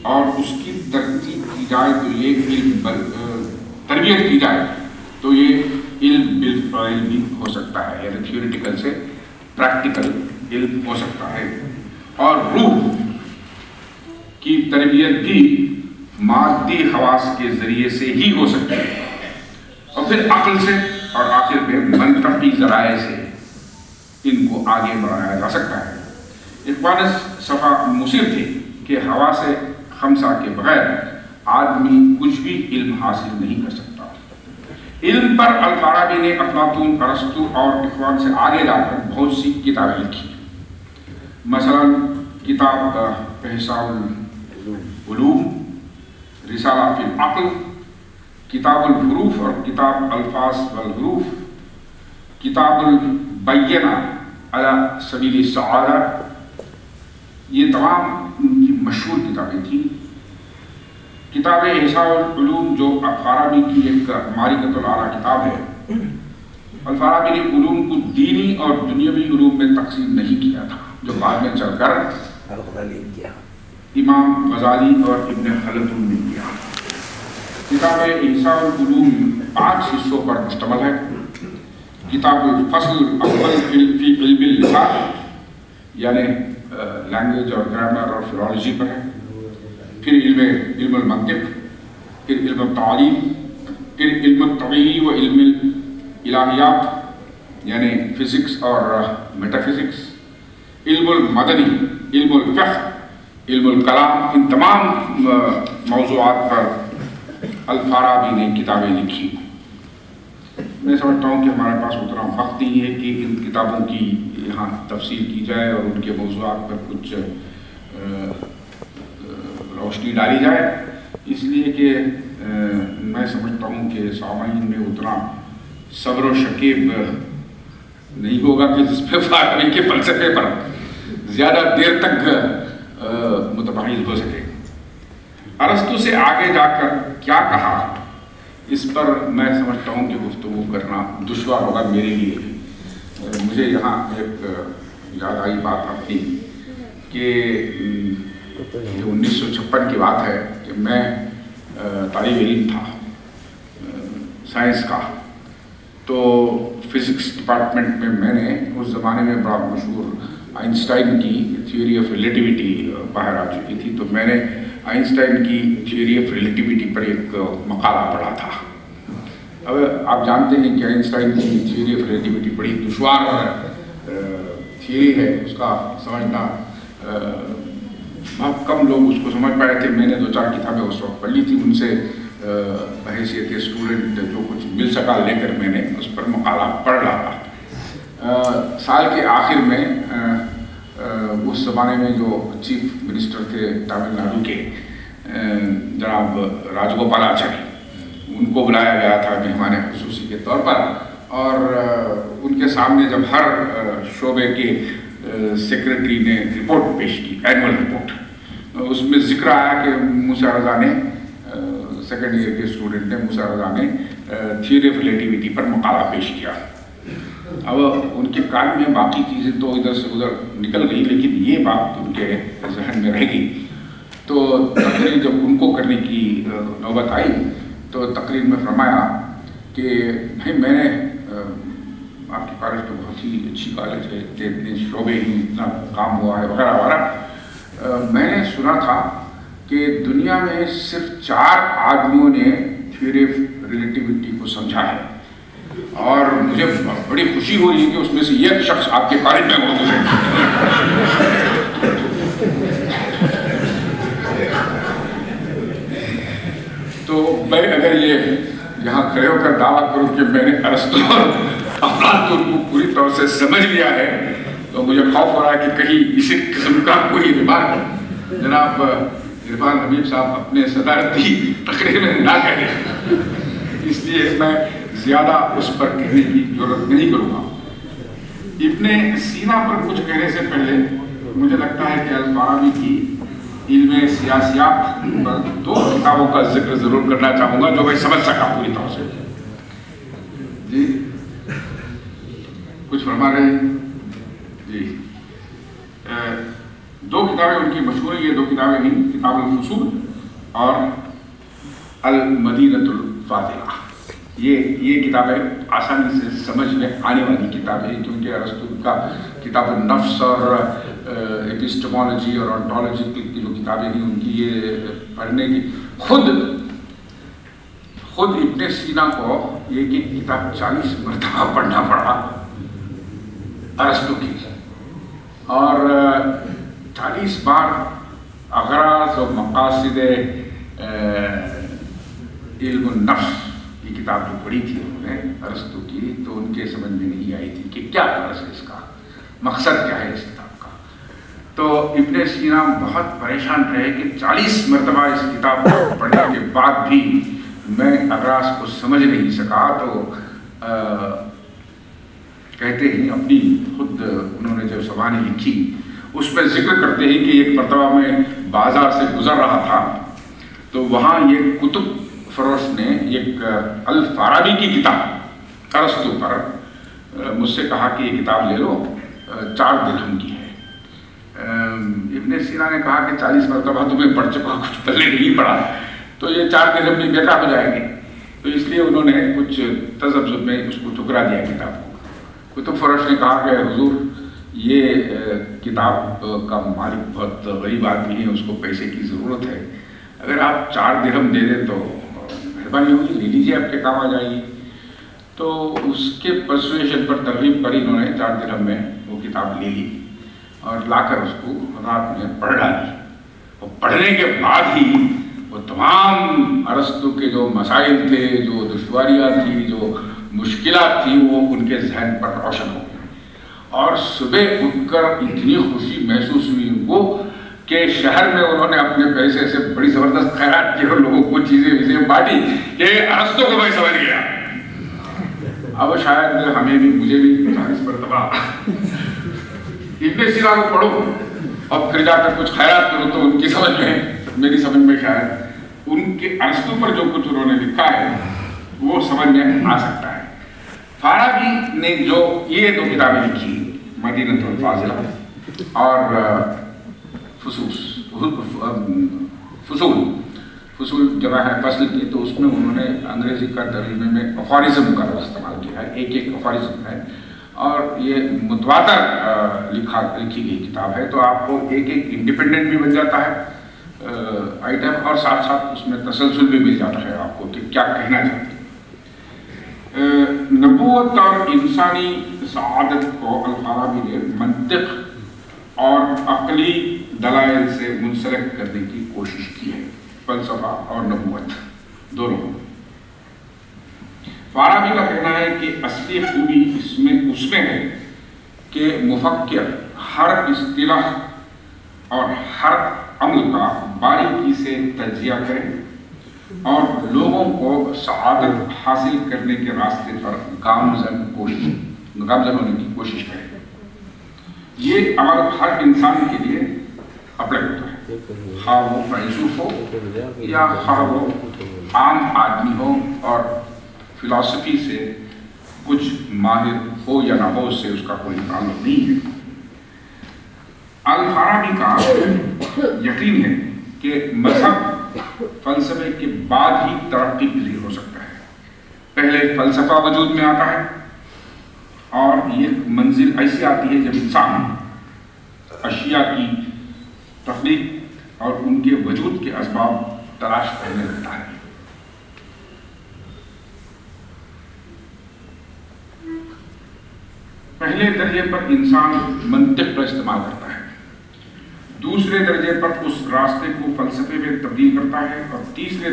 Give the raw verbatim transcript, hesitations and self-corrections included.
اور اس کی ترتیب کی جائے تو یہ علم تربیت کی جائے تو یہ علم بالفعل بھی ہو سکتا ہے، یعنی تھیوریٹیکل سے پریکٹیکل علم ہو سکتا ہے. اور روح کی تربیت بھی مادی حواس کے ذریعے سے ہی ہو سکتی ہے، اور پھر عقل سے اور آخر میں منطقی ذرائع سے ان کو آگے بڑھایا جا سکتا ہے. اقبال صفحہ مصر تھے کہ حواس خمسہ کے بغیر آدمی کچھ بھی علم حاصل نہیں کر سکتا. علم پر الفارابی نے افلاطون، ارسطو اور اخوان سے آگے جا کر بہت سی کتابیں لکھی. مثلا کتاب احصاء العلوم، رسالہ فی العقل، کتاب الحروف اور کتاب الفاظ والحروف، کتاب البینہ علی سبیل السعادہ. یہ تمام ان کی مشہور کتابیں تھیں. کتاب احصاء العلوم جو الفارابی کی ایک معرفۃ الاعلیٰ کتاب ہے، الفارابی نے علوم کو دینی اور دنیاوی علوم میں تقسیم نہیں کیا تھا، جو بعد میں چل کر امام غزالی اور ابن خلدون نے کیا. کتاب احصاء العلوم پانچ حصوں پر مشتمل ہے. کتاب الفصل الاول فی علم اللسان، یعنی لینگویج اور گرامر اور فلالوجی پر ہے. پھر علم علم المنطق، پھر علم التعلیم، پھر علم الطبیعی و علم الہیات یعنی فزکس اور میٹا فزکس، علم المدنی، علم الفقہ، علم الکلام. ان تمام موضوعات پر الفارابی نے کتابیں لکھی. میں سمجھتا ہوں کہ ہمارے پاس اتنا وقت نہیں ہے کہ ان کتابوں کی یہاں تفصیل کی جائے اور ان کے موضوعات پر کچھ روشنی ڈالی جائے، اس لیے کہ میں سمجھتا ہوں کہ سامعین میں اتنا صبر و شکیب نہیں ہوگا کہ جس پہ فارابی کے فلسفے پر زیادہ دیر تک متباحث ہو سکے. ارسطو سے آگے جا کر کیا کہا، اس پر میں سمجھتا ہوں کہ گفتگو کرنا دشوار ہوگا میرے لیے. مجھے یہاں ایک یاد آئی بات اپنی کہ یہ انیس سو چھپن کی بات ہے کہ میں طالب علم تھا سائنس کا. تو فزکس ڈپارٹمنٹ میں میں نے اس زمانے میں بڑا مشہور آئنسٹائن کی تھیوری آف ریلیٹیوٹی باہر آ چکی تھی. تو میں نے آئنسٹائن کی تھیوری آف ریلیٹیوٹی پر ایک مقالہ پڑھا تھا. اب آپ جانتے ہیں کہ آئنسٹائن کی تھیوری آف ریلیٹیوٹی بڑی دشوار تھیوری ہے، اس کا سمجھنا بہت کم لوگ اس کو سمجھ پائے تھے. میں نے دو چار کتابیں اس وقت پڑھ لی تھی، ان سے بحیثیت اسٹوڈنٹ جو کچھ مل سکا لے کر میں نے اس پر مقالہ پڑھ رہا تھا. سال کے آخر میں اس زمانے میں جو چیف منسٹر تھے تامل ناڈو کے جناب راج گوپالاچاری، ان کو بلایا گیا تھا مہمان خصوصی کے طور پر. اور ان کے سامنے جب ہر شعبے کے سیکرٹری نے رپورٹ پیش کی، اینول رپورٹ، اس میں ذکر آیا کہ موسیٰ رضا نے، سیکنڈ ایئر کے اسٹوڈنٹ نے، موسیٰ رضا نے تھیوری آف ریلیٹیوٹی پر مقالہ پیش کیا. اب ان کے کان میں باقی چیزیں تو ادھر سے ادھر نکل گئی، لیکن یہ بات ان کے ذہن میں رہ گئی. تو تقریر جب ان کو کرنے کی نوبت آئی تو تقریر میں فرمایا کہ بھائی میں نے، آپ کی کالج تو بہت ہی اچھی کالج ہے، اتنے شعبے ہی اتنا کام ہوا ہے وغیرہ وغیرہ، میں نے سنا تھا کہ دنیا میں صرف چار آدمیوں نے تھیوری آف ریلیٹیوٹی کو سمجھا ہے، اور مجھے بڑی خوشی ہو رہی ہے کہ اس میں سے ایک شخص آپ کے کالج میں موجود ہے. تو میں اگر یہ یہاں کھڑے ہو کر دعویٰ کروں کہ میں نے ارسطو اور افلاطون کو پوری طور سے سمجھ لیا ہے، تو مجھے خوف ہو رہا ہے کہ کہیں اسی قسم کا کوئی ریمارک جناب عرفان حبیب صاحب اپنے صدارتی تقریر میں نہ کریں. اس لیے میں زیادہ اس پر کہنے کی ضرورت نہیں کروں گا. ابن سینا پر کچھ کہنے سے پہلے مجھے لگتا ہے کہ الفارابی کی علم سیاسیات پر دو کتابوں کا ذکر ضرور کرنا چاہوں گا جو میں سمجھ سکا پوری طور سے. جی کچھ فرما رہے ہیں؟ جی دو کتابیں ان کی مشہور ہیں، یہ دو کتابیں نہیں. الفصول اور المدینۃ الفاضلہ. یہ یہ کتابیں آسانی سے سمجھ میں آنے والی کتابیں ہیں کیونکہ ارسطو کا کتاب النفس اور ایپسٹمالوجی اور آنٹولوجی کی جو کتابیں ہیں ان کی یہ پڑھنے کی خود خود ابن سینا کو یہ کہ کتاب چالیس مرتبہ پڑھنا پڑا ارسطو کی اور چالیس بار اغراض و مقاصد علم النفس یہ کتاب جو پڑھی تھی انہوں نے ارسطو کی تو ان کے سمجھ میں نہیں آئی تھی کہ کیا غرض ہے اس کا, مقصد کیا ہے اس کتاب کا. تو ابن سینا بہت پریشان رہے کہ چالیس مرتبہ اس کتاب کو پڑھنے کے بعد بھی میں اغراض کو سمجھ نہیں سکا. تو آ, کہتے ہیں اپنی خود انہوں نے جو زبانیں لکھی اس پہ ذکر کرتے ہیں کہ ایک مرتبہ میں بازار سے گزر رہا تھا تو وہاں یہ کتب فروش نے ایک الفارابی کی کتاب ارسطو پر مجھ سے کہا کہ یہ کتاب لے لو, چار درہم کی ہے. ابن سینا نے کہا کہ چالیس مرتبہ تمہیں پڑھ چکا, کچھ پہلے نہیں پڑھا تو یہ چار درہم بھی بیکار ہو جائیں گے. تو اس لیے انہوں نے کچھ تذبذب میں اس کو ٹھکرا دیا کتاب کو. کتب فروش نے کہا کہ حضور یہ کتاب کا مالک بہت غریب آدمی ہے, اس کو پیسے کی ضرورت ہے, اگر آپ چار درہم دے دیں تو مہربانی ہوگی, لے لیجیے, آپ کے کام آ جائے گی. تو اس کے پرسویشن پر ترغیب کری انہوں نے چار درہم میں وہ کتاب لے لی اور لا کر اس کو رات میں پڑھ ڈالی. اور پڑھنے کے بعد ہی وہ تمام ارسطو کے جو مسائل تھے, جو دشواریاں تھیں, جو مشکلات تھیں, وہ ان کے ذہن پر روشن ہو گئی. اور صبح اٹھ کر اتنی خوشی محسوس ہوئی ان کو کہ شہر میں انہوں نے اپنے پیسے سے بڑی زبردست خیرات کی اور لوگوں کو چیزیں ویزیں بانٹی کہ ارسطو کو میں سمجھ گیا. اب شاید ہمیں بھی مجھے بھی چالیس مرتبہ ابن سینا کو پڑھو اور پھر جا کر کچھ خیرات کرو تو ان کی سمجھ میں, میری سمجھ میں شاید ان کے ارسطو پر جو کچھ انہوں نے لکھا ہے وہ سمجھ میں آ سکتا ہے. فارابی نے جو یہ دو کتابیں لکھی, مدینۃ الفاضلہ اور فصول فصول فصول جمع ہے فصل کی, تو اس میں انہوں نے انگریزی کا ترجمے میں افارزم کا استعمال کیا ہے. ایک ایک افارزم ہے اور یہ متواتر لکھا لکھی گئی کتاب ہے. تو آپ کو ایک ایک انڈیپینڈنٹ بھی بن جاتا ہے آئٹم اور ساتھ ساتھ اس میں تسلسل بھی مل جاتا ہے آپ کو کہ کیا کہنا چاہتے ہیں. نبوت اور انسانی سعادت کو الفارابی نے منطق اور عقلی دلائل سے منسلک کرنے کی کوشش کی ہے, فلسفہ اور نبوت دونوں. فارابی کا کہنا ہے کہ اصلی خوبی اس میں اس میں ہے کہ مفکر ہر اصطلاح اور ہر عمل کا باریکی سے تجزیہ کرے اور لوگوں کو سعادت حاصل کرنے کے راستے پر گامزن کوشش گامزن ہونے کی کوشش کرے. یہ عمل ہر انسان کے لیے اپلائی ہوتا ہے, خواہ وہ فیلسوف ہو یا خواہ وہ عام آدمی ہو اور فلسفی سے کچھ ماہر ہو یا نہ ہو, اس سے اس کا کوئی تعلق نہیں ہے. الفارابی کا یقین ہے کہ مذہب فلسفے کے بعد ہی ترقی پذیر ہو سکتا ہے. پہلے فلسفہ وجود میں آتا ہے اور یہ منزل ایسی آتی ہے جب انسان اشیاء کی تخلیق اور ان کے وجود کے اسباب تلاش کرنے لگتا ہے. پہلے درجے پر انسان منطق کا استعمال کرتا ہے, دوسرے درجے پر اس راستے کو فلسفے میں تبدیل کرتا ہے اور تیسرے